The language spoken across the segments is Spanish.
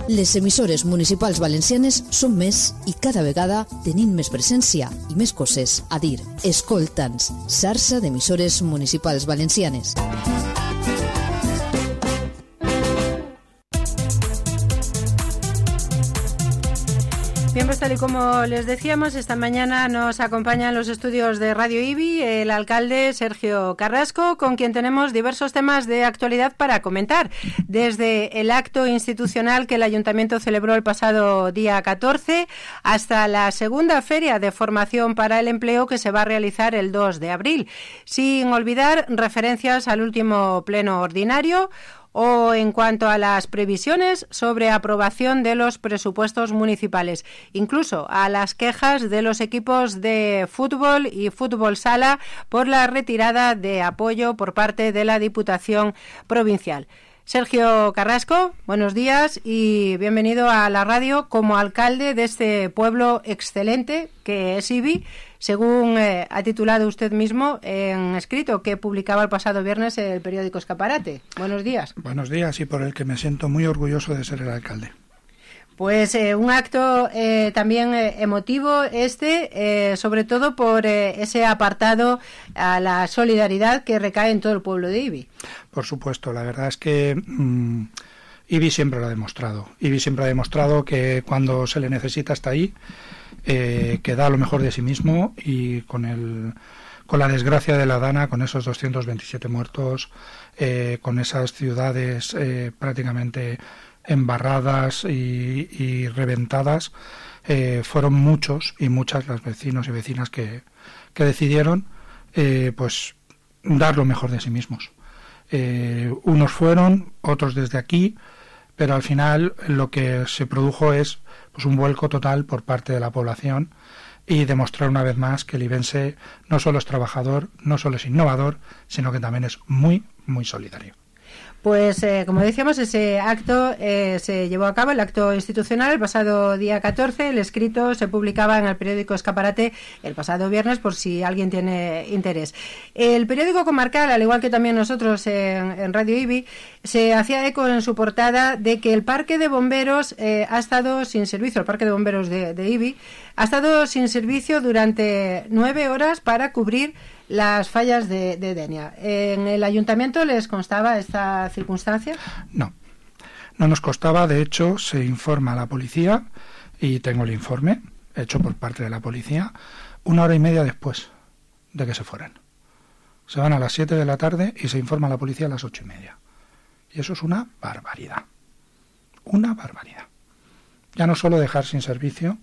Les emissores municipals valencianes són més i cada vegada tenim més presència i més coses a dir. Escolta'ns, xarxa d'emissores municipals valencianes. Bien, pues tal y como les decíamos, esta mañana nos acompaña en los estudios de Radio IBI el alcalde Sergio Carrasco, con quien tenemos diversos temas de actualidad para comentar. Desde el acto institucional que el Ayuntamiento celebró el pasado día 14 hasta la segunda feria de formación para el empleo que se va a realizar el 2 de abril. Sin olvidar referencias al último pleno ordinario o en cuanto a las previsiones sobre aprobación de los presupuestos municipales, incluso a las quejas de los equipos de fútbol y fútbol sala por la retirada de apoyo por parte de la Diputación Provincial. Sergio Carrasco, buenos días y bienvenido a la radio como alcalde de este pueblo excelente que es IBI, según ha titulado usted mismo en escrito que publicaba el pasado viernes el periódico Escaparate. Buenos días. Buenos días, y por el que me siento muy orgulloso de ser el alcalde. Pues un acto también emotivo sobre todo por ese apartado a la solidaridad que recae en todo el pueblo de IBI. Por supuesto, la verdad es que IBI siempre lo ha demostrado. IBI siempre ha demostrado que cuando se le necesita está ahí, que da lo mejor de sí mismo, y con la desgracia de la Dana, con esos 227 muertos, con esas ciudades prácticamente embarradas y reventadas, fueron muchos y muchas las vecinos y vecinas que decidieron pues dar lo mejor de sí mismos. Unos fueron, otros desde aquí, pero al final lo que se produjo es pues un vuelco total por parte de la población y demostrar una vez más que el ibense no solo es trabajador, no solo es innovador, sino que también es muy, muy solidario. Pues como decíamos, ese acto se llevó a cabo, el acto institucional, el pasado día 14. El escrito se publicaba en el periódico Escaparate el pasado viernes, por si alguien tiene interés. El periódico comarcal, al igual que también nosotros en Radio IBI, se hacía eco en su portada de que el parque de bomberos ha estado sin servicio, el parque de bomberos de IBI, ha estado sin servicio durante 9 horas para cubrir las fallas de Denia. ¿En el ayuntamiento les constaba esta circunstancia? No nos constaba. De hecho, se informa a la policía, y tengo el informe hecho por parte de la policía, 1 hora y media después de que se fueran. Se van a las 7 de la tarde y se informa a la policía a las 8 y media. Y eso es una barbaridad. Una barbaridad. Ya no solo dejar sin servicio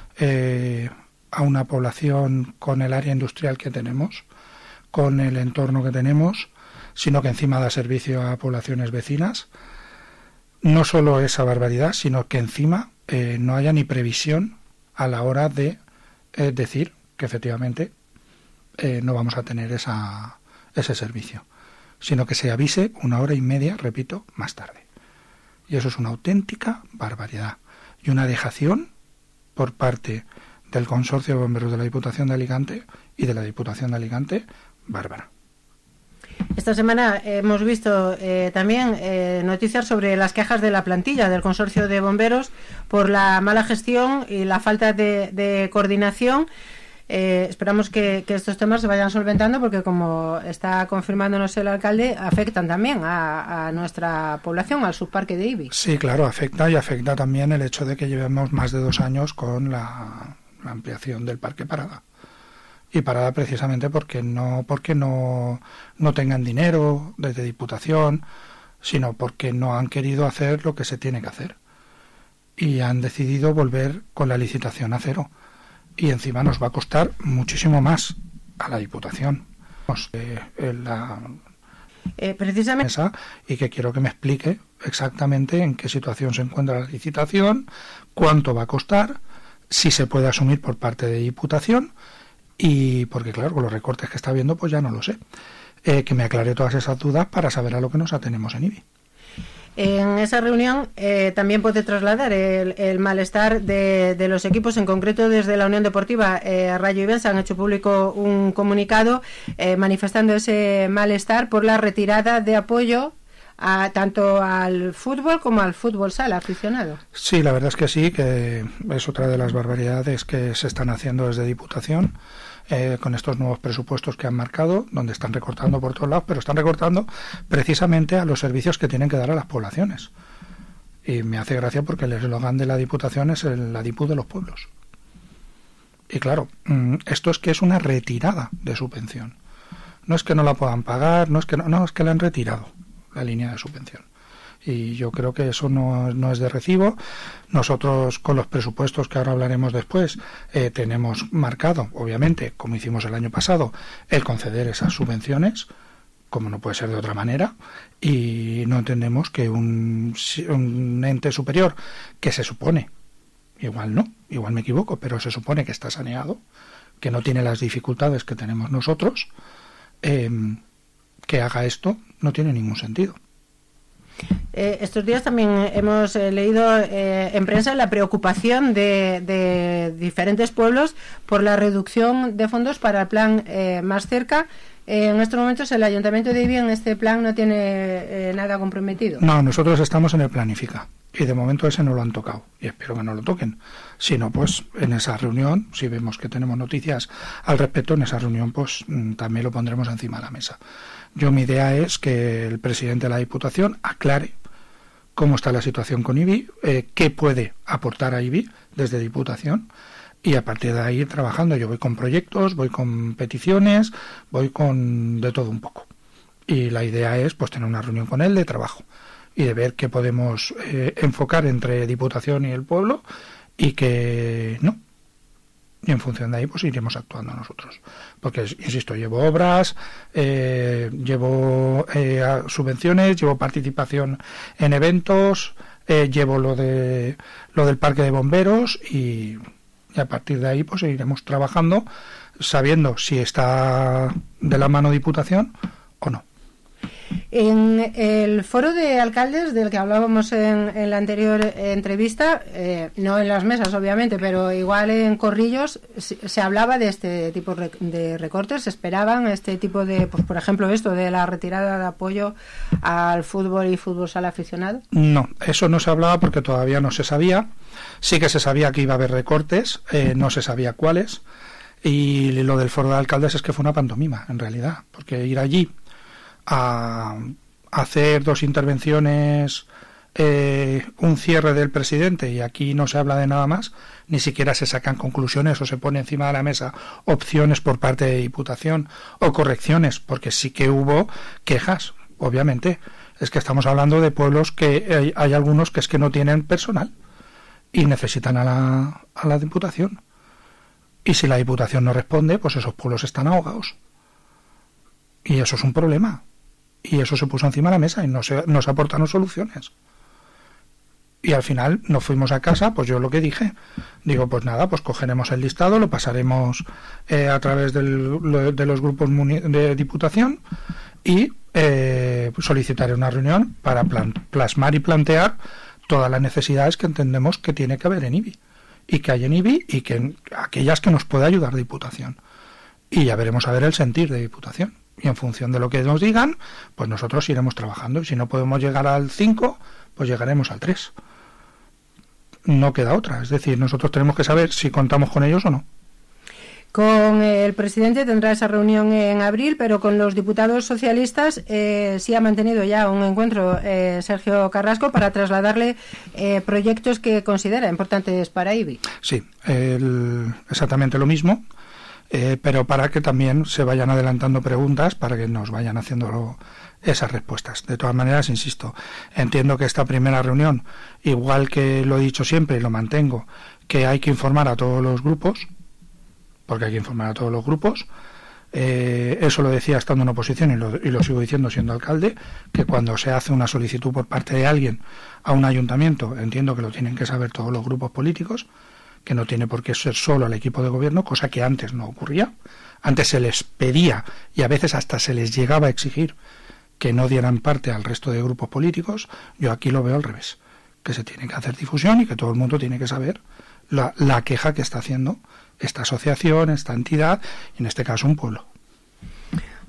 a una población con el área industrial que tenemos, con el entorno que tenemos, sino que encima da servicio a poblaciones vecinas. No solo esa barbaridad, sino que encima no haya ni previsión a la hora de decir que efectivamente no vamos a tener ese servicio, sino que se avise 1 hora y media, repito, más tarde. Y eso es una auténtica barbaridad y una dejación por parte del Consorcio de Bomberos de la Diputación de Alicante y de la Diputación de Alicante, bárbara. Esta semana hemos visto también noticias sobre las quejas de la plantilla del Consorcio de Bomberos por la mala gestión y la falta de coordinación. Esperamos que estos temas se vayan solventando, porque como está confirmándonos el alcalde, afectan también a nuestra población, al subparque de IBI. Sí, claro, afecta, y afecta también el hecho de que llevemos más de 2 años con la ampliación del parque Parada. Y Parada precisamente porque no tengan dinero desde Diputación, sino porque no han querido hacer lo que se tiene que hacer. Y han decidido volver con la licitación a cero. Y encima nos va a costar muchísimo más a la Diputación. Precisamente. Y que quiero que me explique exactamente en qué situación se encuentra la licitación, cuánto va a costar, si se puede asumir por parte de Diputación, y porque claro, con los recortes que está habiendo, pues ya no lo sé. Que me aclare todas esas dudas para saber a lo que nos atenemos en IBI. En esa reunión también puede trasladar el malestar de los equipos, en concreto desde la Unión Deportiva Rayo Ibense han hecho público un comunicado manifestando ese malestar por la retirada de apoyo tanto al fútbol como al fútbol sala aficionado. Sí, la verdad es que sí, que es otra de las barbaridades que se están haciendo desde Diputación, con estos nuevos presupuestos que han marcado, donde están recortando por todos lados, pero están recortando precisamente a los servicios que tienen que dar a las poblaciones. Y me hace gracia porque el eslogan de la Diputación es la Dipu de los pueblos. Y claro, esto es que es una retirada de subvención. No es que no la puedan pagar, no es que es que la han retirado, la línea de subvención. Y yo creo que eso no es de recibo. Nosotros, con los presupuestos que ahora hablaremos después, tenemos marcado, obviamente, como hicimos el año pasado, el conceder esas subvenciones, como no puede ser de otra manera, y no entendemos que un ente superior que se supone, igual me equivoco, pero se supone que está saneado, que no tiene las dificultades que tenemos nosotros, que haga esto no tiene ningún sentido. Estos días también hemos leído en prensa la preocupación de diferentes pueblos por la reducción de fondos para el plan Más Cerca. En estos momentos el Ayuntamiento de Ibi en este plan no tiene nada comprometido. No, nosotros estamos en el Planifica y de momento ese no lo han tocado y espero que no lo toquen. Si no, pues en esa reunión, si vemos que tenemos noticias al respecto, en esa reunión pues también lo pondremos encima de la mesa. Mi idea es que el presidente de la Diputación aclare cómo está la situación con Ibi, qué puede aportar a Ibi desde Diputación, y a partir de ahí ir trabajando. Yo voy con proyectos, voy con peticiones, voy con de todo un poco. Y la idea es pues tener una reunión con él de trabajo y de ver qué podemos enfocar entre Diputación y el pueblo y que no. Y en función de ahí pues iremos actuando nosotros. Porque, insisto, llevo obras, llevo subvenciones, llevo participación en eventos, llevo lo del parque de bomberos y a partir de ahí pues iremos trabajando sabiendo si está de la mano Diputación o no. En el foro de alcaldes del que hablábamos en la anterior entrevista, no en las mesas obviamente, pero igual en corrillos se hablaba de este tipo de recortes. ¿Se esperaban este tipo de, pues por ejemplo esto de la retirada de apoyo al fútbol y fútbol sala aficionado? No, eso no se hablaba porque todavía no se sabía. Sí que se sabía que iba a haber recortes, no se sabía cuáles, y lo del foro de alcaldes es que fue una pantomima en realidad, porque ir allí a hacer dos intervenciones, un cierre del presidente, y aquí no se habla de nada más, ni siquiera se sacan conclusiones o se pone encima de la mesa opciones por parte de Diputación o correcciones, porque sí que hubo quejas, obviamente. Es que estamos hablando de pueblos que hay algunos que es que no tienen personal y necesitan a la Diputación, y si la Diputación no responde, pues esos pueblos están ahogados, y eso es un problema. Y eso se puso encima de la mesa y no se aportaron soluciones. Y al final nos fuimos a casa, pues yo lo que dije, digo, pues nada, pues cogeremos el listado, lo pasaremos a través de los grupos de Diputación y solicitaré una reunión para plasmar y plantear todas las necesidades que entendemos que tiene que haber en Ibi, y que hay en Ibi, y que aquellas que nos pueda ayudar Diputación. Y ya veremos a ver el sentir de Diputación. Y en función de lo que nos digan, pues nosotros iremos trabajando. Y si no podemos llegar al 5, pues llegaremos al 3. No queda otra. Es decir, nosotros tenemos que saber si contamos con ellos o no. Con el presidente tendrá esa reunión en abril, pero con los diputados socialistas sí ha mantenido ya un encuentro Sergio Carrasco para trasladarle proyectos que considera importantes para Ibi. Sí, exactamente lo mismo. Pero para que también se vayan adelantando preguntas para que nos vayan haciendo esas respuestas. De todas maneras, insisto, entiendo que esta primera reunión, igual que lo he dicho siempre y lo mantengo, que hay que informar a todos los grupos, porque hay que informar a todos los grupos. Eso lo decía estando en oposición y lo sigo diciendo siendo alcalde, que cuando se hace una solicitud por parte de alguien a un ayuntamiento, entiendo que lo tienen que saber todos los grupos políticos, que no tiene por qué ser solo el equipo de gobierno, cosa que antes no ocurría. Antes se les pedía y a veces hasta se les llegaba a exigir que no dieran parte al resto de grupos políticos. Yo aquí lo veo al revés, que se tiene que hacer difusión y que todo el mundo tiene que saber la queja que está haciendo esta asociación, esta entidad, y en este caso un pueblo.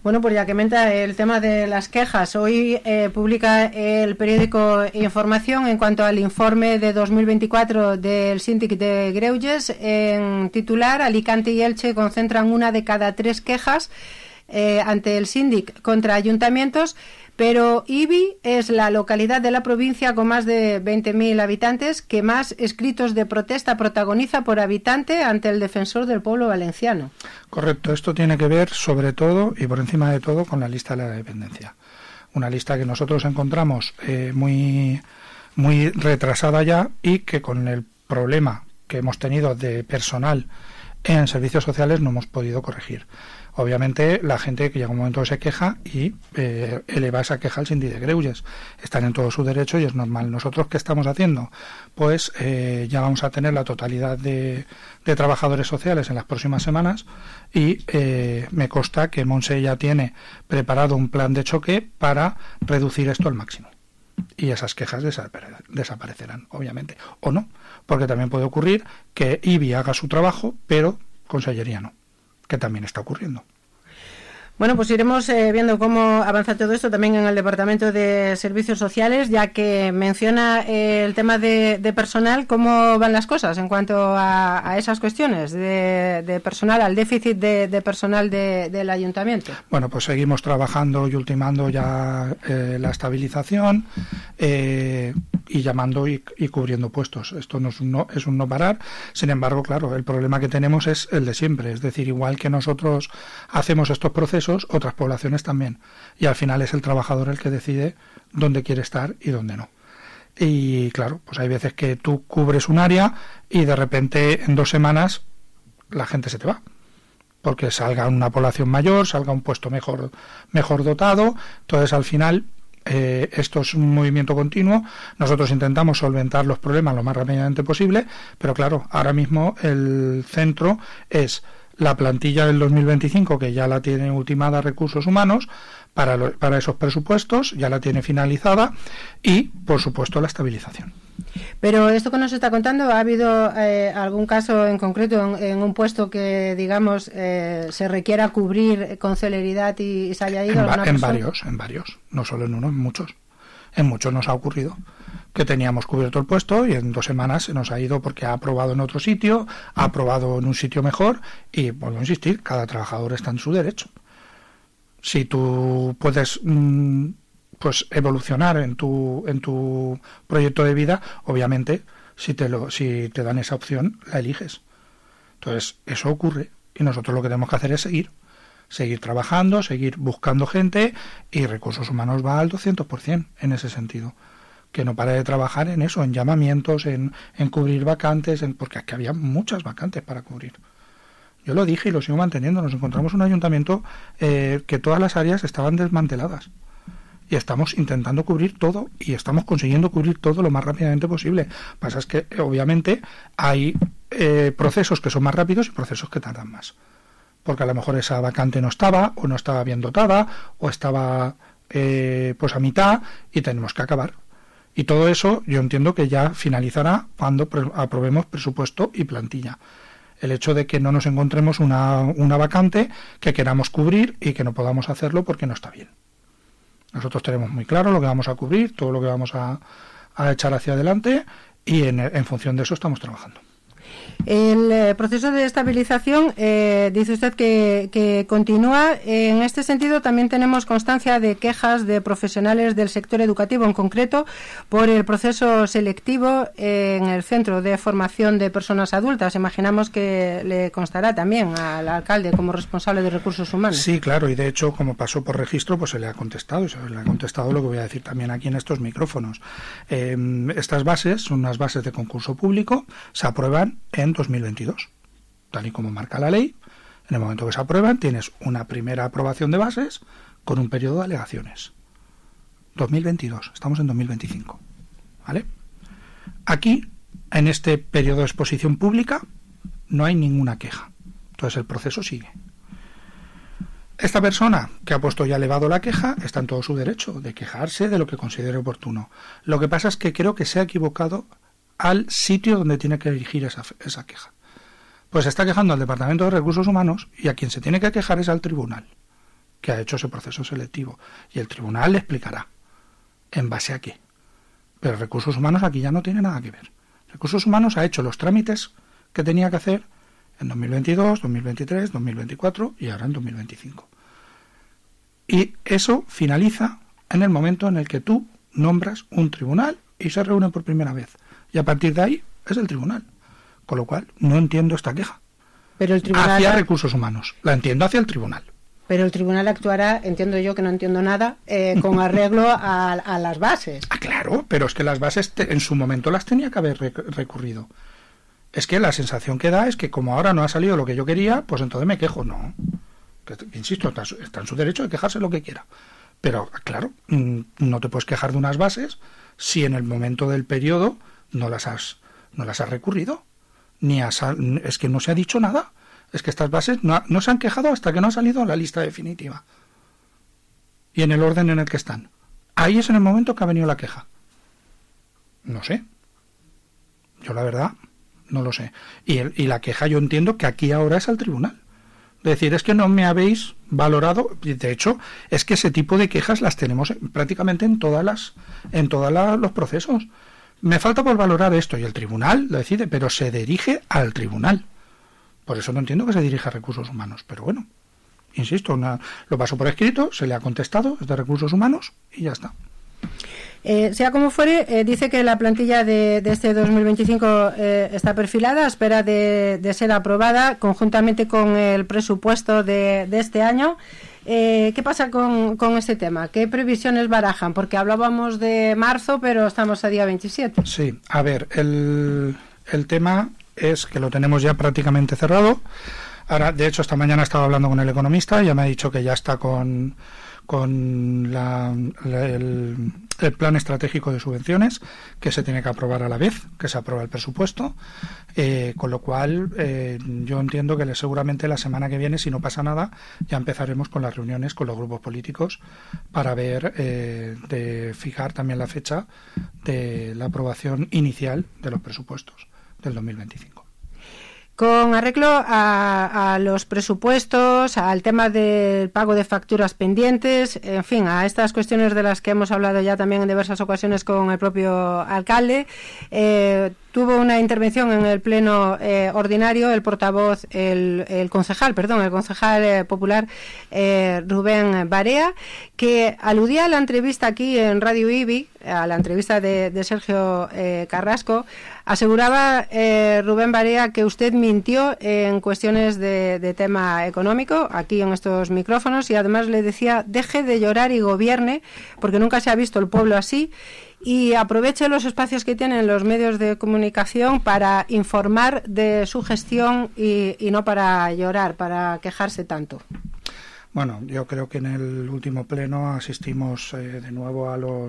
Bueno, pues ya que menta el tema de las quejas, hoy publica el periódico Información en cuanto al informe de 2024 del Síndic de Greuges. En titular, Alicante y Elche concentran 1 de cada 3 quejas ante el Síndic contra ayuntamientos, pero Ibi es la localidad de la provincia con más de 20.000 habitantes que más escritos de protesta protagoniza por habitante ante el defensor del pueblo valenciano. Correcto, esto tiene que ver sobre todo y por encima de todo con la lista de la dependencia. Una lista que nosotros encontramos muy retrasada ya y que con el problema que hemos tenido de personal en servicios sociales no hemos podido corregir. Obviamente la gente que llega un momento se queja y eleva esa queja al Síndic de Greuges. Están en todo su derecho y es normal. ¿Nosotros qué estamos haciendo? Pues ya vamos a tener la totalidad de trabajadores sociales en las próximas semanas y me consta que Monse ya tiene preparado un plan de choque para reducir esto al máximo. Y esas quejas desaparecerán, obviamente. O no, porque también puede ocurrir que IBI haga su trabajo, pero Consellería no, que también está ocurriendo. Bueno, pues iremos viendo cómo avanza todo esto también en el Departamento de Servicios Sociales, ya que menciona el tema de personal. ¿Cómo van las cosas en cuanto a esas cuestiones de personal, al déficit de personal del Ayuntamiento? Bueno, pues seguimos trabajando y ultimando ya la estabilización y llamando y cubriendo puestos. Esto no es un no parar. Sin embargo, claro, el problema que tenemos es el de siempre. Es decir, igual que nosotros hacemos estos procesos, otras poblaciones también, y al final es el trabajador el que decide dónde quiere estar y dónde no. Y claro, pues hay veces que tú cubres un área y de repente en 2 semanas la gente se te va, porque salga una población mayor, salga un puesto mejor dotado. Entonces al final esto es un movimiento continuo. Nosotros intentamos solventar los problemas lo más rápidamente posible, pero claro, ahora mismo el centro es la plantilla del 2025, que ya la tiene ultimada Recursos Humanos para esos presupuestos, ya la tiene finalizada, y por supuesto la estabilización. Pero esto que nos está contando, ¿ha habido algún caso en concreto en un puesto que, digamos, se requiera cubrir con celeridad y se haya ido alguna persona? En varios, no solo en uno, en muchos. En muchos nos ha ocurrido que teníamos cubierto el puesto y en 2 semanas se nos ha ido porque ha aprobado en otro sitio, ha aprobado en un sitio mejor, y vuelvo a insistir, cada trabajador está en su derecho. Si tú puedes pues evolucionar en tu proyecto de vida, obviamente si te dan esa opción, la eliges. Entonces eso ocurre y nosotros lo que tenemos que hacer es seguir trabajando, seguir buscando gente, y Recursos Humanos va al 200% en ese sentido. Que no para de trabajar en eso, en llamamientos, en cubrir vacantes, porque aquí había muchas vacantes para cubrir. Yo lo dije y lo sigo manteniendo. Nos encontramos un ayuntamiento que todas las áreas estaban desmanteladas. Y estamos intentando cubrir todo y estamos consiguiendo cubrir todo lo más rápidamente posible. Lo que pasa es que obviamente hay procesos que son más rápidos y procesos que tardan más. Porque a lo mejor esa vacante no estaba, o no estaba bien dotada, o estaba pues a mitad, y tenemos que acabar. Y todo eso yo entiendo que ya finalizará cuando aprobemos presupuesto y plantilla. El hecho de que no nos encontremos una vacante que queramos cubrir y que no podamos hacerlo porque no está bien. Nosotros tenemos muy claro lo que vamos a cubrir, todo lo que vamos a echar hacia adelante, y en función de eso estamos trabajando. El proceso de estabilización, dice usted que continúa. En este sentido, también tenemos constancia de quejas de profesionales del sector educativo, en concreto por el proceso selectivo en el Centro de Formación de Personas Adultas. Imaginamos que le constará también al alcalde como responsable de Recursos Humanos. Sí, claro, y de hecho, como pasó por registro, pues se le ha contestado, y se le ha contestado lo que voy a decir también aquí en estos micrófonos. Estas bases son unas bases de concurso público, se aprueban en 2022, tal y como marca la ley. En el momento que se aprueban, tienes una primera aprobación de bases con un periodo de alegaciones. 2022, estamos en 2025, ¿vale? Aquí, en este periodo de exposición pública, no hay ninguna queja. Entonces el proceso sigue. Esta persona que ha puesto y ha elevado la queja está en todo su derecho de quejarse de lo que considere oportuno. Lo que pasa es que creo que se ha equivocado al sitio donde tiene que dirigir esa queja. Pues se está quejando al Departamento de Recursos Humanos, y a quien se tiene que quejar es al tribunal, que ha hecho ese proceso selectivo. Y el tribunal le explicará en base a qué. Pero Recursos Humanos aquí ya no tiene nada que ver. Recursos Humanos ha hecho los trámites que tenía que hacer en 2022, 2023, 2024 y ahora en 2025. Y eso finaliza en el momento en el que tú nombras un tribunal y se reúnen por primera vez. Y a partir de ahí es el tribunal. Con lo cual, no entiendo esta queja. Pero el tribunal hacia Recursos Humanos. La entiendo hacia el tribunal. Pero el tribunal actuará, entiendo yo que no entiendo nada, con arreglo a las bases. Ah, claro, pero es que las bases en su momento las tenía que haber recurrido. Es que la sensación que da es que como ahora no ha salido lo que yo quería, pues entonces me quejo. No, insisto, está en su derecho de quejarse lo que quiera. Pero, claro, no te puedes quejar de unas bases si en el momento del periodo no las has recurrido. Es que no se ha dicho nada. Es que estas bases no se han quejado hasta que no ha salido la lista definitiva. Y en el orden en el que están. Ahí es en el momento que ha venido la queja. No sé. Yo la verdad no lo sé. Y la queja yo entiendo que aquí ahora es al tribunal. Es decir, es que no me habéis valorado. De hecho, es que ese tipo de quejas las tenemos prácticamente en todos los procesos. Me falta por valorar esto y el tribunal lo decide, pero se dirige al tribunal. Por eso no entiendo que se dirija a Recursos Humanos. Pero bueno, insisto, lo pasó por escrito, se le ha contestado, es de Recursos Humanos y ya está. Sea como fuere, dice que la plantilla de este 2025 está perfilada, a espera de ser aprobada conjuntamente con el presupuesto de este año. ¿Qué pasa con este tema? ¿Qué previsiones barajan? Porque hablábamos de marzo, pero estamos a día 27. Sí, a ver, el tema es que lo tenemos ya prácticamente cerrado. Ahora, de hecho, esta mañana estaba hablando con el economista, ya me ha dicho que ya está con el plan estratégico de subvenciones, que se tiene que aprobar a la vez que se aprueba el presupuesto, con lo cual yo entiendo que seguramente la semana que viene, si no pasa nada, ya empezaremos con las reuniones con los grupos políticos para ver de fijar también la fecha de la aprobación inicial de los presupuestos del 2025. Con arreglo a los presupuestos, al tema del pago de facturas pendientes, en fin, a estas cuestiones de las que hemos hablado ya también en diversas ocasiones con el propio alcalde, tuvo una intervención en el pleno ordinario el portavoz, el concejal popular Rubén Barea, que aludía a la entrevista aquí en Radio IBI, a la entrevista de Sergio Carrasco. Aseguraba Rubén Barea que usted mintió en cuestiones de tema económico aquí en estos micrófonos, y además le decía: deje de llorar y gobierne, porque nunca se ha visto el pueblo así, y aproveche los espacios que tienen los medios de comunicación para informar de su gestión y no para llorar, para quejarse tanto. Bueno, yo creo que en el último pleno asistimos de nuevo a lo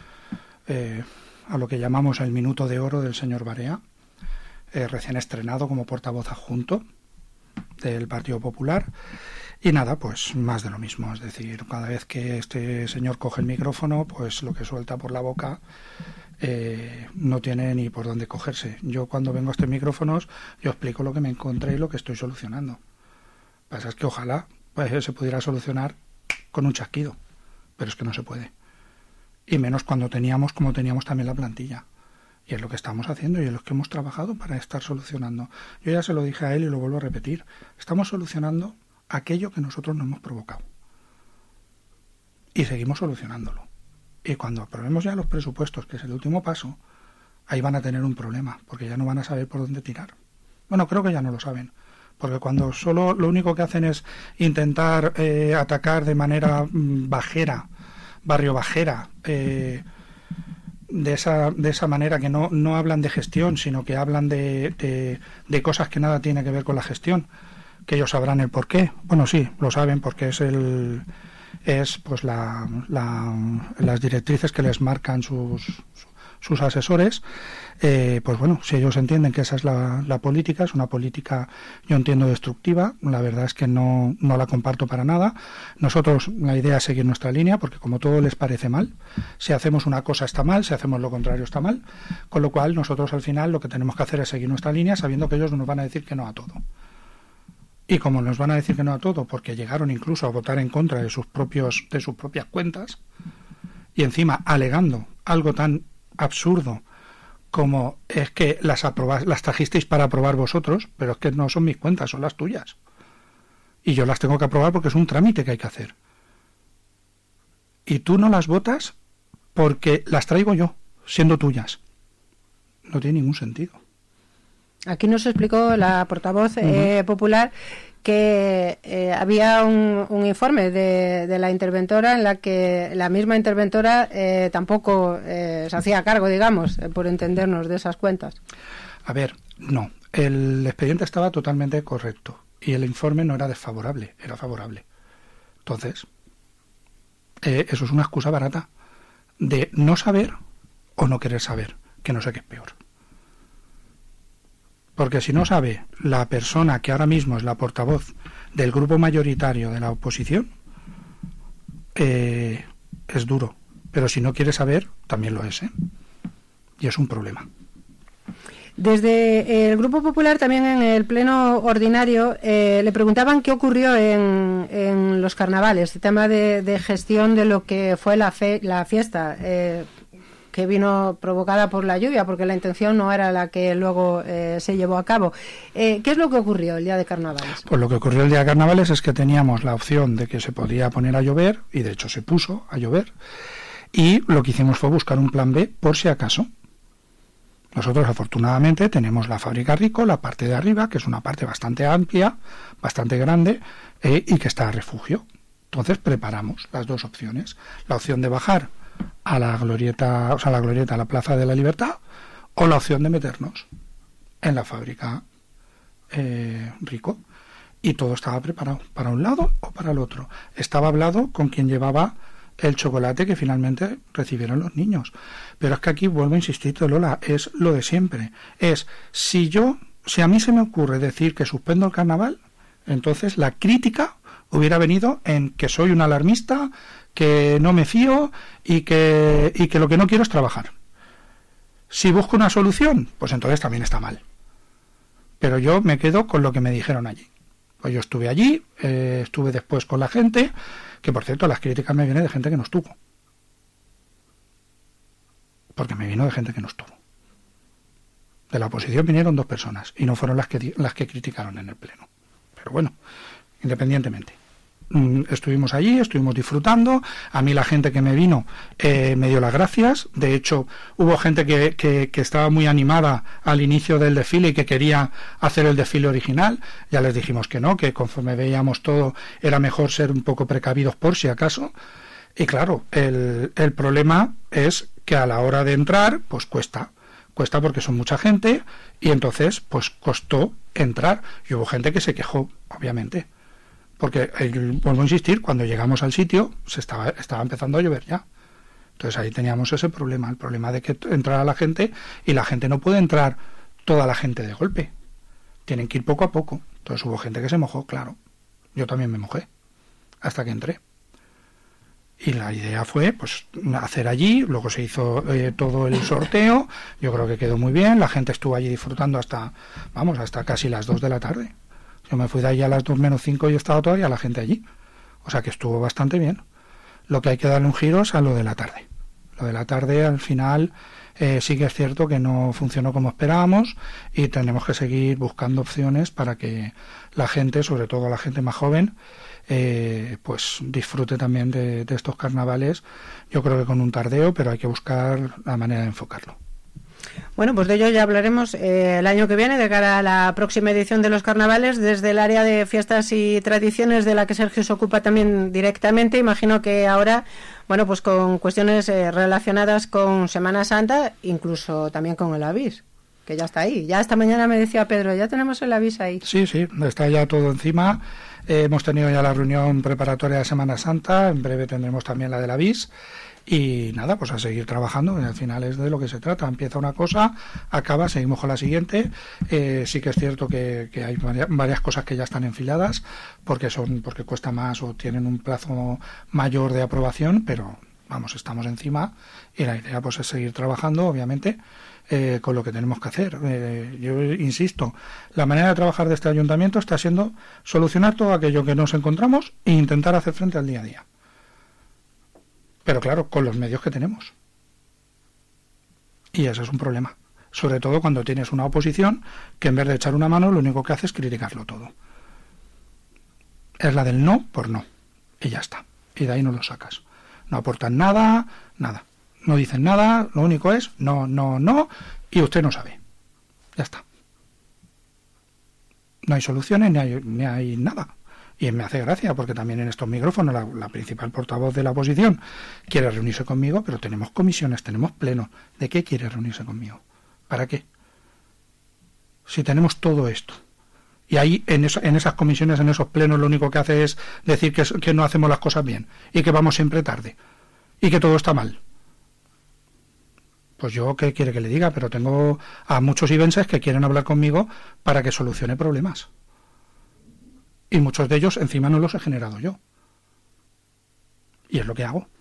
que llamamos el minuto de oro del señor Barea, recién estrenado como portavoz adjunto del Partido Popular. Y nada, pues más de lo mismo. Es decir, cada vez que este señor coge el micrófono, pues lo que suelta por la boca no tiene ni por dónde cogerse. Yo cuando vengo a estos micrófonos, yo explico lo que me encontré y lo que estoy solucionando. Lo que pasa es que ojalá pues, se pudiera solucionar con un chasquido, pero es que no se puede. Y menos cuando teníamos como teníamos también la plantilla. Y es lo que estamos haciendo y es lo que hemos trabajado para estar solucionando. Yo ya se lo dije a él y lo vuelvo a repetir. Estamos solucionando aquello que nosotros no hemos provocado. Y seguimos solucionándolo. Y cuando aprobemos ya los presupuestos, que es el último paso, ahí van a tener un problema, porque ya no van a saber por dónde tirar. Bueno, creo que ya no lo saben. Porque cuando solo lo único que hacen es intentar atacar de manera barrio bajera, de esa manera que no hablan de gestión, sino que hablan de cosas que nada tiene que ver con la gestión, que ellos sabrán el por qué. Bueno, sí, lo saben porque es pues las directrices que les marcan sus asesores. Pues bueno, si ellos entienden que esa es la política, es una política, yo entiendo, destructiva. La verdad es que no la comparto para nada. Nosotros, la idea es seguir nuestra línea, porque como todo les parece mal, si hacemos una cosa está mal, si hacemos lo contrario está mal, con lo cual nosotros al final lo que tenemos que hacer es seguir nuestra línea, sabiendo que ellos nos van a decir que no a todo. Y como nos van a decir que no a todo, porque llegaron incluso a votar en contra de sus propias cuentas, y encima alegando algo tan absurdo como es que las trajisteis para aprobar vosotros, pero es que no son mis cuentas, son las tuyas. Y yo las tengo que aprobar porque es un trámite que hay que hacer. Y tú no las votas porque las traigo yo, siendo tuyas. No tiene ningún sentido. Aquí nos explicó la portavoz popular que había un informe de la interventora en la que la misma interventora tampoco se hacía cargo, digamos, por entendernos, de esas cuentas. A ver, no. El expediente estaba totalmente correcto y el informe no era desfavorable, era favorable. Entonces, eso es una excusa barata de no saber o no querer saber, que no sé qué es peor. Porque si no sabe la persona que ahora mismo es la portavoz del grupo mayoritario de la oposición, es duro. Pero si no quiere saber, también lo es, ¿eh? Y es un problema. Desde el Grupo Popular, también en el pleno ordinario, le preguntaban qué ocurrió en los carnavales, el tema de gestión de lo que fue la fiesta, que vino provocada por la lluvia, porque la intención no era la que luego se llevó a cabo. ¿Qué es lo que ocurrió el día de carnavales? Pues lo que ocurrió el día de carnavales es que teníamos la opción de que se podía poner a llover, y de hecho se puso a llover, y lo que hicimos fue buscar un plan B por si acaso. Nosotros afortunadamente tenemos la fábrica Rico, la parte de arriba, que es una parte bastante amplia, bastante grande, y que está a refugio. Entonces preparamos las dos opciones. La opción de bajar a la glorieta, a la Plaza de la Libertad, o la opción de meternos en la fábrica Rico. Y todo estaba preparado, para un lado o para el otro. Estaba hablado con quien llevaba el chocolate que finalmente recibieron los niños. Pero es que aquí vuelvo a insistir, Lola, es lo de siempre. Si a mí se me ocurre decir que suspendo el carnaval, entonces la crítica hubiera venido en que soy un alarmista, que no me fío y que lo que no quiero es trabajar. Si busco una solución, pues entonces también está mal. Pero yo me quedo con lo que me dijeron allí. Pues yo estuve allí, estuve después con la gente, que por cierto las críticas me vienen de gente que no estuvo. Porque me vino de gente que no estuvo. De la oposición vinieron 2 personas y no fueron las que criticaron en el pleno. Pero bueno, independientemente. Estuvimos allí, estuvimos disfrutando. A mí la gente que me vino me dio las gracias. De hecho, hubo gente que estaba muy animada al inicio del desfile y que quería hacer el desfile original. Ya les dijimos que no, que conforme veíamos todo era mejor ser un poco precavidos por si acaso. Y claro, el problema es que a la hora de entrar, pues cuesta porque son mucha gente, y entonces pues costó entrar. Y hubo gente que se quejó, obviamente. Porque, vuelvo a insistir, cuando llegamos al sitio estaba empezando a llover ya. Entonces ahí teníamos ese problema, el problema de que entrara la gente, y la gente no puede entrar toda la gente de golpe. Tienen que ir poco a poco. Entonces hubo gente que se mojó, claro. Yo también me mojé, hasta que entré. Y la idea fue pues hacer allí, luego se hizo todo el sorteo, yo creo que quedó muy bien, la gente estuvo allí disfrutando hasta casi las 2 de la tarde. Yo me fui de allí a las 2 menos 5 y estaba todavía la gente allí. O sea que estuvo bastante bien. Lo que hay que darle un giro es a lo de la tarde. Lo de la tarde, al final, sí que es cierto que no funcionó como esperábamos, y tenemos que seguir buscando opciones para que la gente, sobre todo la gente más joven, pues disfrute también de estos carnavales. Yo creo que con un tardeo, pero hay que buscar la manera de enfocarlo. Bueno, pues de ello ya hablaremos el año que viene, de cara a la próxima edición de los carnavales, desde el área de fiestas y tradiciones, de la que Sergio se ocupa también directamente. Imagino que ahora, bueno, pues con cuestiones relacionadas con Semana Santa, incluso también con el avis, que ya está ahí. Ya esta mañana me decía Pedro, ya tenemos el avis ahí. Sí, está ya todo encima. Hemos tenido ya la reunión preparatoria de Semana Santa, en breve tendremos también la del avis. Y nada, pues a seguir trabajando, al final es de lo que se trata. Empieza una cosa, acaba, seguimos con la siguiente. Sí que es cierto que hay varias cosas que ya están enfiladas porque cuesta más o tienen un plazo mayor de aprobación, pero estamos encima, y la idea pues es seguir trabajando, obviamente, con lo que tenemos que hacer. Yo insisto, la manera de trabajar de este ayuntamiento está siendo solucionar todo aquello que nos encontramos e intentar hacer frente al día a día. Pero claro, con los medios que tenemos. Y ese es un problema. Sobre todo cuando tienes una oposición que en vez de echar una mano, lo único que hace es criticarlo todo. Es la del no por no. Y ya está. Y de ahí no lo sacas. No aportan nada, nada. No dicen nada, lo único es no, no, no, y usted no sabe. Ya está. No hay soluciones ni hay nada. Y me hace gracia porque también en estos micrófonos la principal portavoz de la oposición quiere reunirse conmigo, pero tenemos comisiones, tenemos plenos. ¿De qué quiere reunirse conmigo? ¿Para qué? Si tenemos todo esto. Y ahí en esas comisiones, en esos plenos, lo único que hace es decir que no hacemos las cosas bien y que vamos siempre tarde y que todo está mal. Pues yo, ¿qué quiere que le diga? Pero tengo a muchos ibenses que quieren hablar conmigo para que solucione problemas. Y muchos de ellos encima no los he generado yo. Y es lo que hago.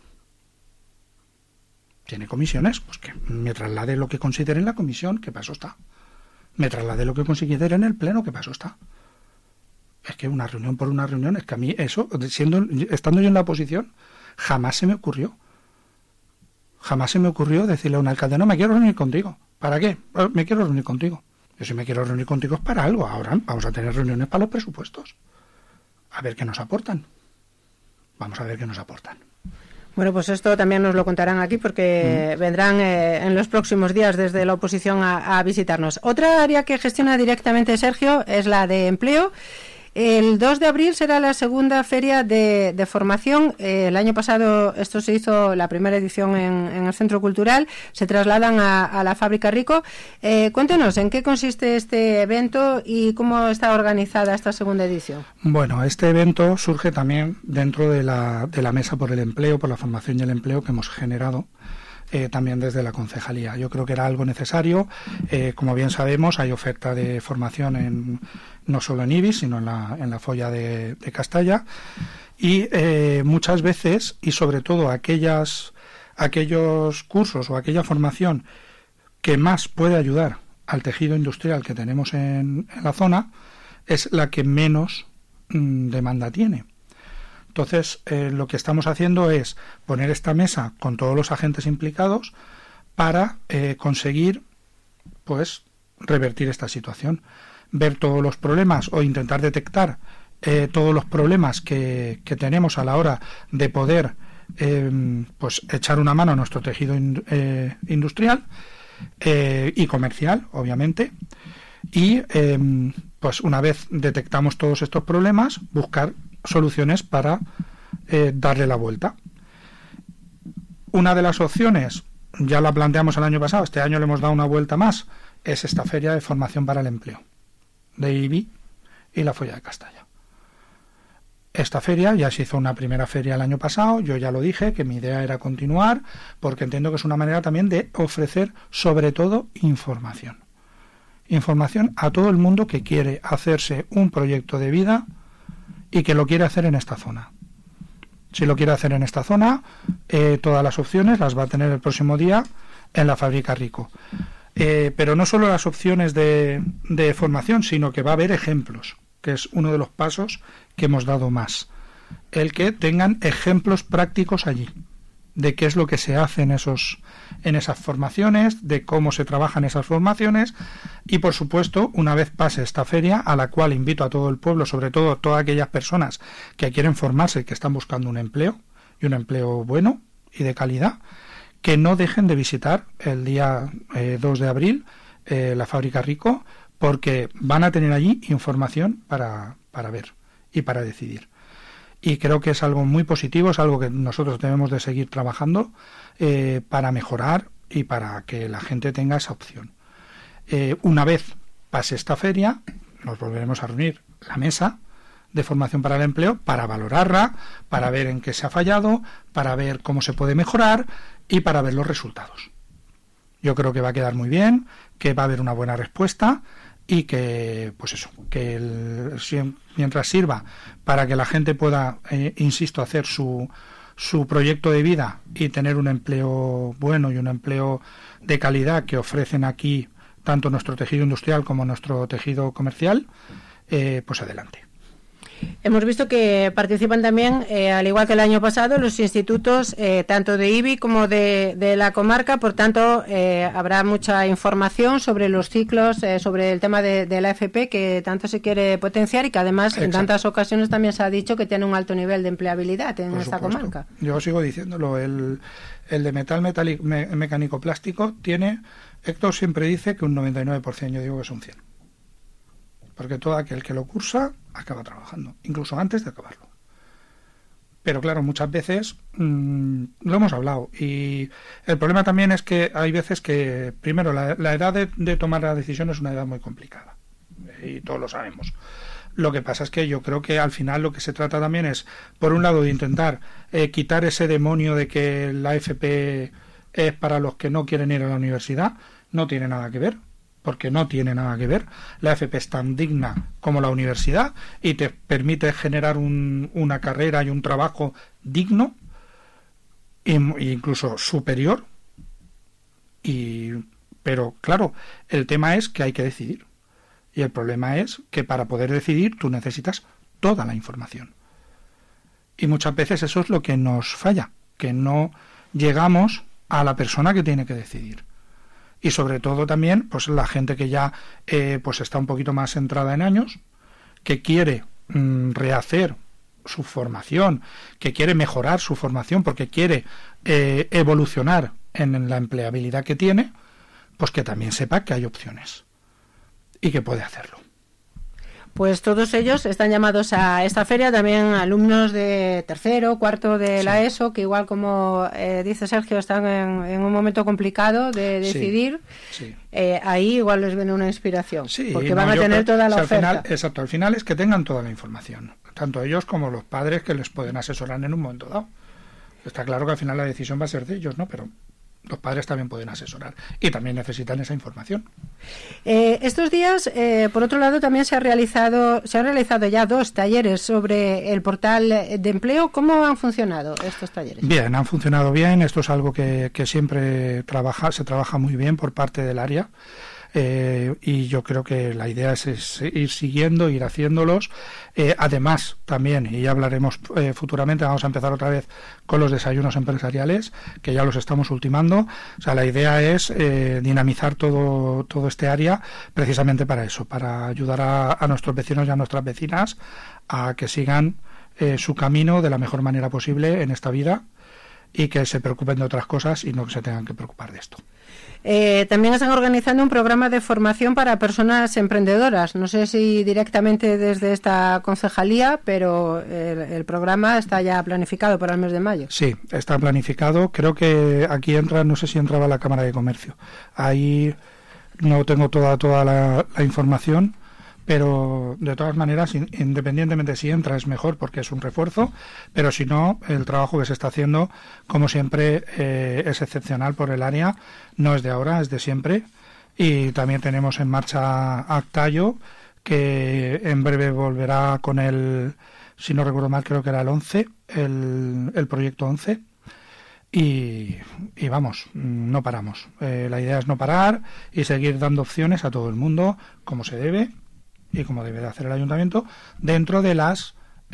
¿Tiene comisiones? Pues que me traslade lo que considere en la comisión, que para eso está. Me traslade lo que considere en el pleno, que para eso está. Es que una reunión por una reunión, es que a mí eso, estando yo en la oposición, jamás se me ocurrió. Jamás se me ocurrió decirle a un alcalde, no, me quiero reunir contigo. ¿Para qué? Me quiero reunir contigo. Yo si me quiero reunir contigo es para algo. Ahora vamos a tener reuniones para los presupuestos. A ver qué nos aportan. Vamos a ver qué nos aportan. Bueno, pues esto también nos lo contarán aquí porque vendrán en los próximos días desde la oposición a visitarnos. Otra área que gestiona directamente Sergio es la de empleo. El 2 de abril será la segunda feria de formación. El año pasado esto se hizo, la primera edición en el Centro Cultural. Se trasladan a la Fábrica Rico. Cuéntenos, ¿en qué consiste este evento y cómo está organizada esta segunda edición? Bueno, este evento surge también dentro de la Mesa por el Empleo, por la formación y el empleo que hemos generado. También desde la concejalía. Yo creo que era algo necesario. Como bien sabemos, hay oferta de formación no solo en IBI, sino en la Folla de Castalla. Y muchas veces, y sobre todo aquellos cursos o aquella formación que más puede ayudar al tejido industrial que tenemos en la zona, es la que menos demanda tiene. Entonces, lo que estamos haciendo es poner esta mesa con todos los agentes implicados para conseguir, pues, revertir esta situación, ver todos los problemas o intentar detectar todos los problemas que tenemos a la hora de poder, pues, echar una mano a nuestro tejido industrial y comercial, obviamente, y, pues, una vez detectamos todos estos problemas, buscar soluciones para darle la vuelta. Una de las opciones, ya la planteamos el año pasado, este año le hemos dado una vuelta más, es esta feria de formación para el empleo de IBI y la Folla de Castalla. Esta feria ya se hizo una primera feria el año pasado, yo ya lo dije, que mi idea era continuar, porque entiendo que es una manera también de ofrecer sobre todo información. Información a todo el mundo que quiere hacerse un proyecto de vida y que lo quiere hacer en esta zona. Si lo quiere hacer en esta zona, todas las opciones las va a tener el próximo día en la Fábrica Rico. Pero no solo las opciones de formación, sino que va a haber ejemplos, que es uno de los pasos que hemos dado más. El que tengan ejemplos prácticos allí, de qué es lo que se hace en esas formaciones, de cómo se trabajan esas formaciones y, por supuesto, una vez pase esta feria, a la cual invito a todo el pueblo, sobre todo todas aquellas personas que quieren formarse y que están buscando un empleo, y un empleo bueno y de calidad, que no dejen de visitar el día 2 de abril la Fábrica Rico, porque van a tener allí información para ver y para decidir. Y creo que es algo muy positivo, es algo que nosotros debemos de seguir trabajando para mejorar y para que la gente tenga esa opción. Una vez pase esta feria, nos volveremos a reunir la mesa de formación para el empleo para valorarla, para ver en qué se ha fallado, para ver cómo se puede mejorar y para ver los resultados. Yo creo que va a quedar muy bien, que va a haber una buena respuesta y que, pues eso, que mientras sirva para que la gente pueda, insisto, hacer su su proyecto de vida y tener un empleo bueno y un empleo de calidad que ofrecen aquí tanto nuestro tejido industrial como nuestro tejido comercial, pues adelante. Hemos visto que participan también, al igual que el año pasado, los institutos tanto de IBI como de la comarca. Por tanto, habrá mucha información sobre los ciclos, sobre el tema de la FP, que tanto se quiere potenciar y que además en tantas ocasiones también se ha dicho que tiene un alto nivel de empleabilidad en esta comarca. Yo sigo diciéndolo, el de metal mecánico plástico tiene, Héctor siempre dice que un 99%, yo digo que es un 100%. Porque todo aquel que lo cursa acaba trabajando, incluso antes de acabarlo. Pero claro, muchas veces lo hemos hablado, y el problema también es que hay veces que, primero, la edad de tomar la decisión es una edad muy complicada, y todos lo sabemos. Lo que pasa es que yo creo que al final lo que se trata también es, por un lado, de intentar quitar ese demonio de que la FP es para los que no quieren ir a la universidad. No tiene nada que ver, porque no tiene nada que ver. La FP es tan digna como la universidad y te permite generar una carrera y un trabajo digno e incluso superior. Pero claro, el tema es que hay que decidir. Y el problema es que para poder decidir tú necesitas toda la información. Y muchas veces eso es lo que nos falla, que no llegamos a la persona que tiene que decidir. Y sobre todo también pues la gente que ya pues está un poquito más centrada en años, que quiere rehacer su formación, que quiere mejorar su formación porque quiere evolucionar en la empleabilidad que tiene, pues que también sepa que hay opciones y que puede hacerlo. Pues todos ellos están llamados a esta feria, también alumnos de tercero, cuarto de la ESO, que igual como dice Sergio, están en un momento complicado de decidir. Sí. Ahí igual les viene una inspiración, porque van a tener toda la oferta. Al final es que tengan toda la información, tanto ellos como los padres que les pueden asesorar en un momento dado. Está claro que al final la decisión va a ser de ellos, ¿no? Pero los padres también pueden asesorar y también necesitan esa información. Estos días, por otro lado, también se han realizado ya 2 talleres sobre el portal de empleo. ¿Cómo han funcionado estos talleres? Bien, han funcionado bien. Esto es algo que siempre se trabaja muy bien por parte del área. Y yo creo que la idea es ir siguiendo, ir haciéndolos. Además, también, y ya hablaremos futuramente, vamos a empezar otra vez con los desayunos empresariales, que ya los estamos ultimando. O sea, la idea es dinamizar todo este área precisamente para eso, para ayudar a nuestros vecinos y a nuestras vecinas a que sigan su camino de la mejor manera posible en esta vida y que se preocupen de otras cosas y no que se tengan que preocupar de esto. También están organizando un programa de formación para personas emprendedoras. No sé si directamente desde esta concejalía, pero el programa está ya planificado para el mes de mayo. Sí, está planificado. Creo que aquí entra, no sé si entraba la Cámara de Comercio. Ahí no tengo toda la información, pero de todas maneras, independientemente si entra es mejor porque es un refuerzo, pero si no, el trabajo que se está haciendo, como siempre, es excepcional por el área, no es de ahora, es de siempre, y también tenemos en marcha Actayo, que en breve volverá con el, si no recuerdo mal, creo que era el 11, el proyecto 11, y vamos, no paramos. La idea es no parar y seguir dando opciones a todo el mundo, como se debe, y como debe de hacer el ayuntamiento dentro de las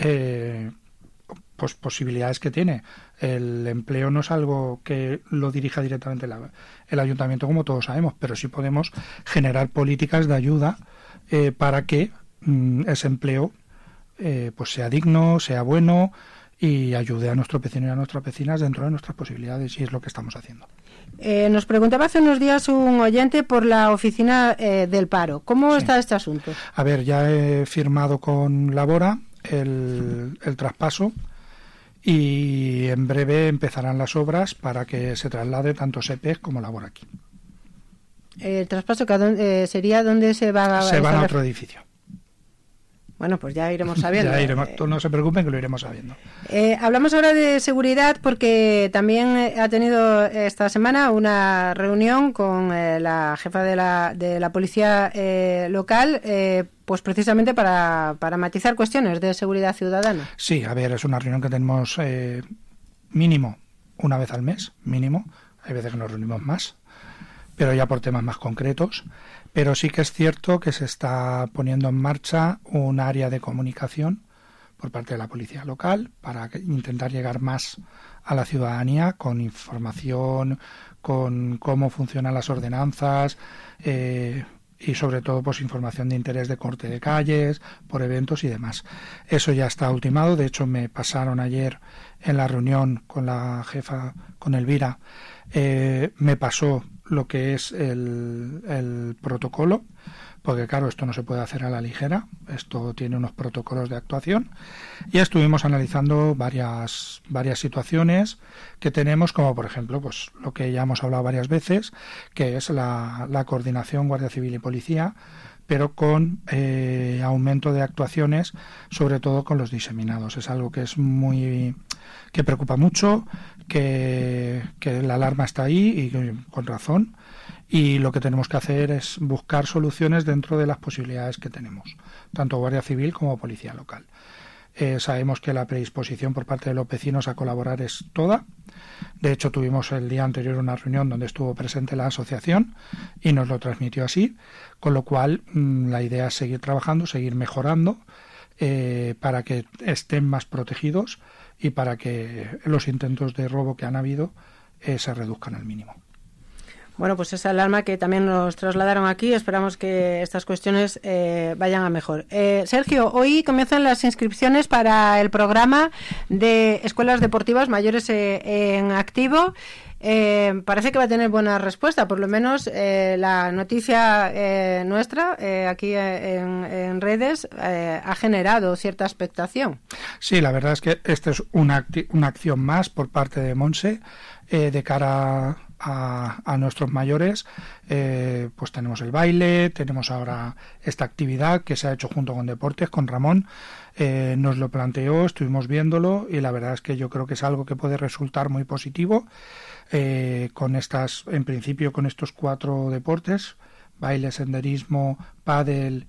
pues posibilidades que tiene. El empleo no es algo que lo dirija directamente el ayuntamiento, como todos sabemos, pero sí podemos generar políticas de ayuda para que ese empleo pues sea digno, sea bueno y ayude a nuestros vecinos y a nuestras vecinas dentro de nuestras posibilidades, y es lo que estamos haciendo. Nos preguntaba hace unos días un oyente por la oficina del paro. ¿Cómo está este asunto? A ver, ya he firmado con Labora el traspaso y en breve empezarán las obras para que se traslade tanto SEPEC como Labora aquí. ¿El traspaso sería dónde se va a...? Se van a otro edificio. Bueno, pues ya iremos sabiendo. No se preocupen que lo iremos sabiendo. Hablamos ahora de seguridad porque también ha tenido esta semana una reunión con la jefa de la policía local, pues precisamente para matizar cuestiones de seguridad ciudadana. Sí, a ver, es una reunión que tenemos mínimo una vez al mes, mínimo. Hay veces que nos reunimos más, pero ya por temas más concretos. Pero sí que es cierto que se está poniendo en marcha un área de comunicación por parte de la policía local para intentar llegar más a la ciudadanía con información, con cómo funcionan las ordenanzas y sobre todo pues información de interés de corte de calles, por eventos y demás. Eso ya está ultimado. De hecho, me pasaron ayer en la reunión con la jefa, con Elvira, me pasó lo que es el protocolo, porque claro, esto no se puede hacer a la ligera, esto tiene unos protocolos de actuación. Ya estuvimos analizando varias situaciones que tenemos, como por ejemplo pues lo que ya hemos hablado varias veces, que es la coordinación Guardia Civil y Policía, pero con aumento de actuaciones, sobre todo con los diseminados. Es algo que es que preocupa mucho, que la alarma está ahí y con razón, y lo que tenemos que hacer es buscar soluciones dentro de las posibilidades que tenemos, tanto Guardia Civil como Policía Local. Sabemos que la predisposición por parte de los vecinos a colaborar es toda. De hecho, tuvimos el día anterior una reunión donde estuvo presente la asociación y nos lo transmitió así, con lo cual la idea es seguir trabajando, seguir mejorando para que estén más protegidos y para que los intentos de robo que han habido se reduzcan al mínimo. Bueno, pues esa alarma que también nos trasladaron aquí, esperamos que estas cuestiones vayan a mejor. Sergio, hoy comienzan las inscripciones para el programa de escuelas deportivas mayores en activo. Parece que va a tener buena respuesta, por lo menos la noticia nuestra aquí en redes ha generado cierta expectación. Sí, la verdad es que esta es una acción más por parte de Monse de cara a nuestros mayores. Pues tenemos el baile, tenemos ahora esta actividad que se ha hecho junto con Deportes, con Ramón. Nos lo planteó, estuvimos viéndolo y la verdad es que yo creo que es algo que puede resultar muy positivo en principio con estos 4 deportes: baile, senderismo, pádel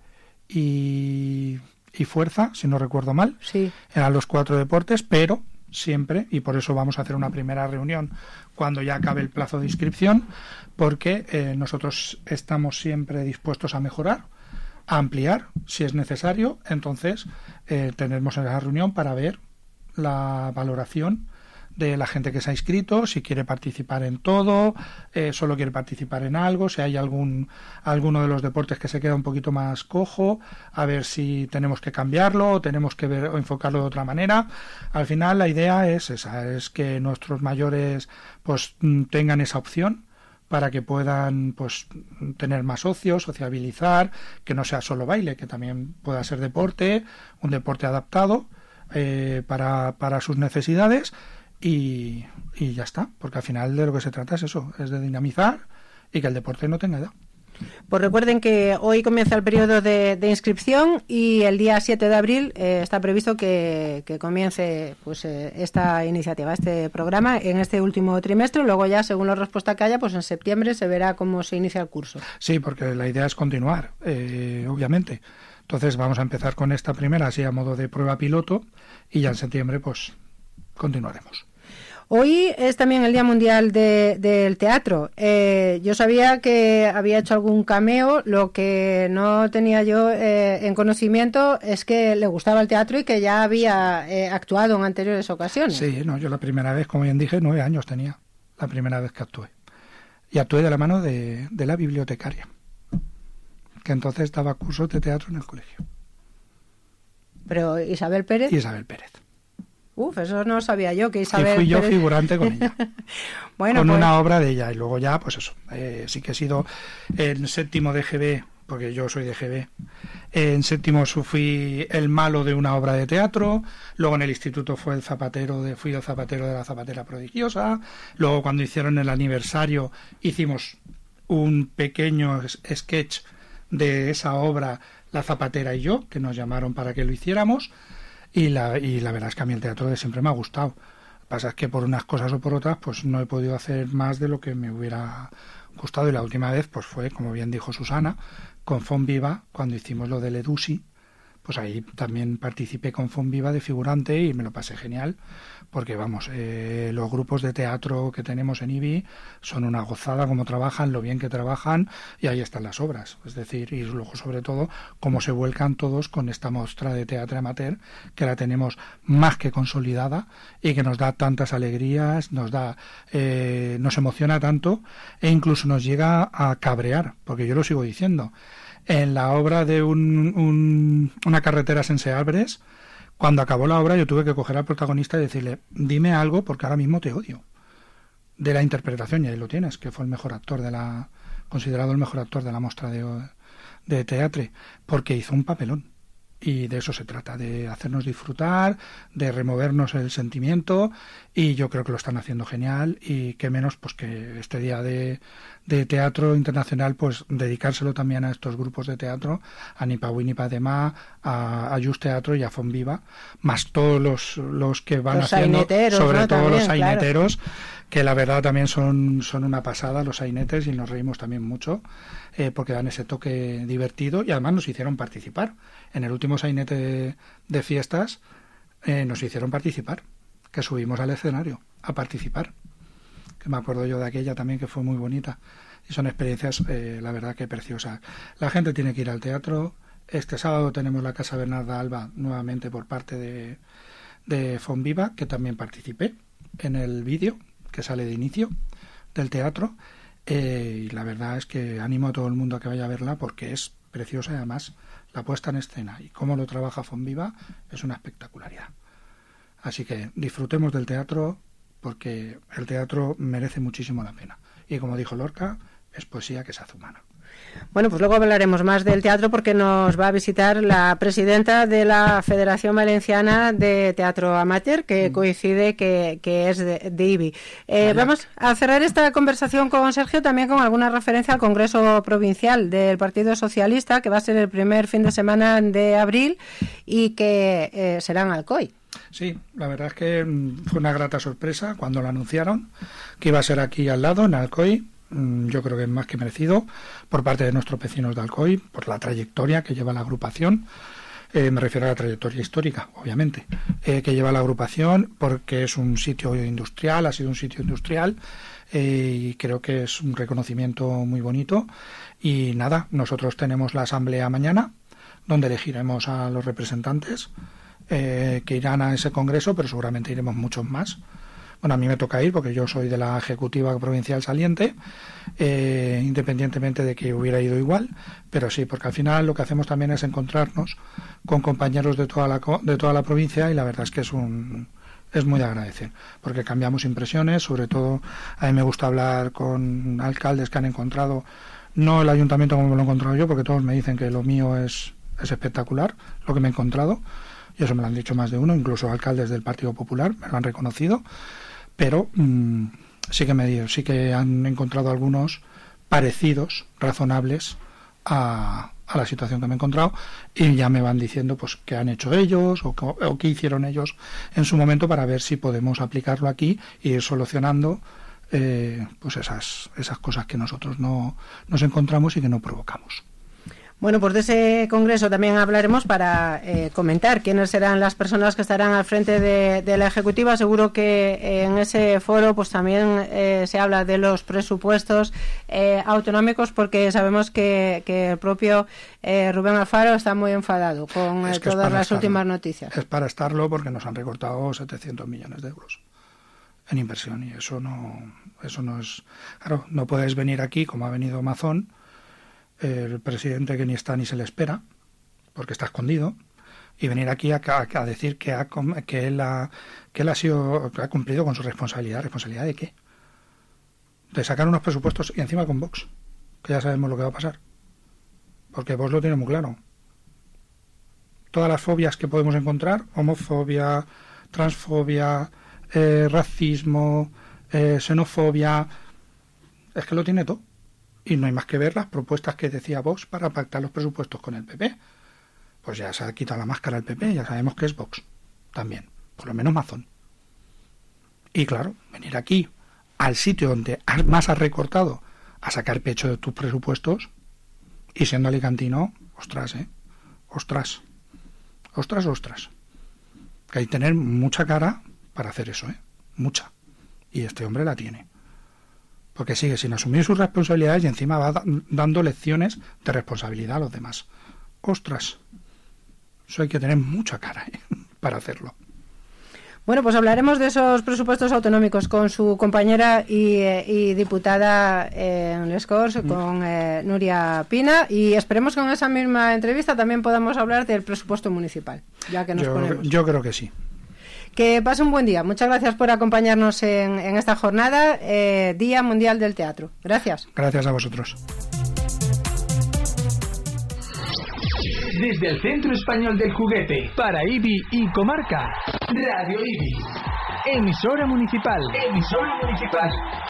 y fuerza, si no recuerdo mal. Sí. Eran los 4 deportes, pero siempre, y por eso vamos a hacer una primera reunión cuando ya acabe el plazo de inscripción, porque nosotros estamos siempre dispuestos a mejorar, a ampliar si es necesario. Entonces tendremos esa reunión para ver la valoración de la gente que se ha inscrito, si quiere participar en todo, solo quiere participar en algo, si hay alguno de los deportes que se queda un poquito más cojo, a ver si tenemos que cambiarlo o tenemos que ver o enfocarlo de otra manera. Al final la idea es esa, es que nuestros mayores pues tengan esa opción para que puedan pues tener más ocio, sociabilizar, que no sea solo baile, que también pueda ser deporte, un deporte adaptado para sus necesidades. Y ya está, porque al final de lo que se trata es eso, es de dinamizar y que el deporte no tenga edad. Pues recuerden que hoy comienza el periodo de inscripción y el día 7 de abril está previsto que comience pues esta iniciativa, este programa en este último trimestre. Luego ya, según la respuesta que haya, pues en septiembre se verá cómo se inicia el curso. Sí, porque la idea es continuar, obviamente. Entonces vamos a empezar con esta primera, así a modo de prueba piloto, y ya en septiembre pues continuaremos. Hoy es también el Día Mundial del Teatro. Yo sabía que había hecho algún cameo, lo que no tenía yo en conocimiento es que le gustaba el teatro y que ya había actuado en anteriores ocasiones. Sí, no, yo la primera vez, como bien dije, 9 años tenía, la primera vez que actué. Y actué de la mano de la bibliotecaria, que entonces daba cursos de teatro en el colegio. ¿Pero Isabel Pérez? Isabel Pérez. Eso no sabía yo, que Isabel Y fui yo Pérez... figurante con ella. Bueno, con pues... una obra de ella. Y luego ya, pues eso, sí que he sido en séptimo de GB, porque yo soy de GB. En séptimo fui el malo de una obra de teatro. Luego en el instituto fui el zapatero de la zapatera prodigiosa. Luego cuando hicieron el aniversario hicimos un pequeño sketch de esa obra, La zapatera y yo, que nos llamaron para que lo hiciéramos. Y la verdad es que a mí el teatro siempre me ha gustado. Lo que pasa es que por unas cosas o por otras pues no he podido hacer más de lo que me hubiera gustado. Y la última vez pues fue, como bien dijo Susana, con Fon Viva, cuando hicimos lo del Edusi, pues ahí también participé con Fonviva de figurante y me lo pasé genial, porque vamos, los grupos de teatro que tenemos en IBI son una gozada, cómo trabajan, lo bien que trabajan, y ahí están las obras, es decir, y luego sobre todo cómo se vuelcan todos con esta muestra de teatro amateur, que la tenemos más que consolidada y que nos da tantas alegrías, nos emociona tanto e incluso nos llega a cabrear, porque yo lo sigo diciendo. En la obra de una carretera Sense Arbres, cuando acabó la obra yo tuve que coger al protagonista y decirle, dime algo porque ahora mismo te odio. De la interpretación, y ahí lo tienes, que fue el mejor actor considerado el mejor actor de la muestra de teatro, porque hizo un papelón. Y de eso se trata, de hacernos disfrutar, de removernos el sentimiento, y yo creo que lo están haciendo genial, y qué menos pues que este día de teatro internacional, pues dedicárselo también a estos grupos de teatro, a Nipawi Nipadema, a Just Teatro y a Fonviva, más todos los que van haciendo, sobre todo también, los saineteros, claro, que la verdad también son una pasada los sainetes, y nos reímos también mucho, porque dan ese toque divertido, y además nos hicieron participar. En el último sainete de fiestas nos hicieron participar, que subimos al escenario a participar, que me acuerdo yo de aquella también, que fue muy bonita, y son experiencias la verdad que preciosas. La gente tiene que ir al teatro. Este sábado tenemos la Casa Bernarda Alba nuevamente por parte de Fonviva, que también participé en el vídeo que sale de inicio del teatro, y la verdad es que animo a todo el mundo a que vaya a verla, porque es preciosa, y además la puesta en escena y cómo lo trabaja Fonviva es una espectacularidad. Así que disfrutemos del teatro, porque el teatro merece muchísimo la pena, y como dijo Lorca, es poesía que se hace humana. Bueno, pues luego hablaremos más del teatro, porque nos va a visitar la presidenta de la Federación Valenciana de Teatro Amateur, que coincide que es de IBI. Vamos a cerrar esta conversación con Sergio también con alguna referencia al Congreso Provincial del Partido Socialista, que va a ser el primer fin de semana de abril y que será en Alcoy. Sí, la verdad es que fue una grata sorpresa cuando lo anunciaron, que iba a ser aquí al lado, en Alcoy. Yo creo que es más que merecido por parte de nuestros vecinos de Alcoy, por la trayectoria que lleva la agrupación. Me refiero a la trayectoria histórica, obviamente, que lleva la agrupación, porque es un sitio industrial, ha sido un sitio industrial, y creo que es un reconocimiento muy bonito. Y nada, nosotros tenemos la asamblea mañana, donde elegiremos a los representantes que irán a ese congreso, pero seguramente iremos muchos más. Bueno, a mí me toca ir porque yo soy de la Ejecutiva Provincial saliente, independientemente de que hubiera ido igual, pero sí, porque al final lo que hacemos también es encontrarnos con compañeros de toda la provincia, y la verdad es que es muy de agradecer, porque cambiamos impresiones. Sobre todo a mí me gusta hablar con alcaldes que han encontrado, no el ayuntamiento como me lo he encontrado yo, porque todos me dicen que lo mío es espectacular, lo que me he encontrado, y eso me lo han dicho más de uno, incluso alcaldes del Partido Popular me lo han reconocido. Pero sí que han encontrado algunos parecidos, razonables a la situación que me he encontrado, y ya me van diciendo pues qué han hecho ellos o qué hicieron ellos en su momento, para ver si podemos aplicarlo aquí y ir solucionando pues esas cosas que nosotros no nos encontramos y que no provocamos. Bueno, pues de ese congreso también hablaremos para comentar quiénes serán las personas que estarán al frente de la Ejecutiva. Seguro que en ese foro pues también se habla de los presupuestos autonómicos, porque sabemos que el propio Rubén Alfaro está muy enfadado con todas las últimas noticias. Es para estarlo, porque nos han recortado 700 millones de euros en inversión, y eso no es... Claro, no puedes venir aquí como ha venido Mazón, el presidente que ni está ni se le espera, porque está escondido, y venir aquí a decir que él ha cumplido con su responsabilidad. ¿Responsabilidad de qué? De sacar unos presupuestos, y encima con Vox, que ya sabemos lo que va a pasar, porque Vox lo tiene muy claro. Todas las fobias que podemos encontrar, homofobia, transfobia, racismo, xenofobia, es que lo tiene todo. Y no hay más que ver las propuestas que decía Vox para pactar los presupuestos con el PP. Pues ya se ha quitado la máscara el PP, ya sabemos que es Vox también, por lo menos Mazón. Y claro, venir aquí, al sitio donde más has recortado, a sacar pecho de tus presupuestos, y siendo alicantino, ostras. Ostras. Que hay que tener mucha cara para hacer eso, mucha. Y este hombre la tiene. Porque sigue sin asumir sus responsabilidades y encima va dando lecciones de responsabilidad a los demás. Ostras, eso hay que tener mucha cara para hacerlo. Bueno, pues hablaremos de esos presupuestos autonómicos con su compañera y diputada en Les Corts, con Nuria Pina, y esperemos que en esa misma entrevista también podamos hablar del presupuesto municipal, ya que nos ponemos. Yo creo que sí. Que pase un buen día. Muchas gracias por acompañarnos en esta jornada, Día Mundial del Teatro. Gracias. Gracias a vosotros. Desde el Centro Español del Juguete, para IBI y Comarca, Radio IBI. Emisora municipal.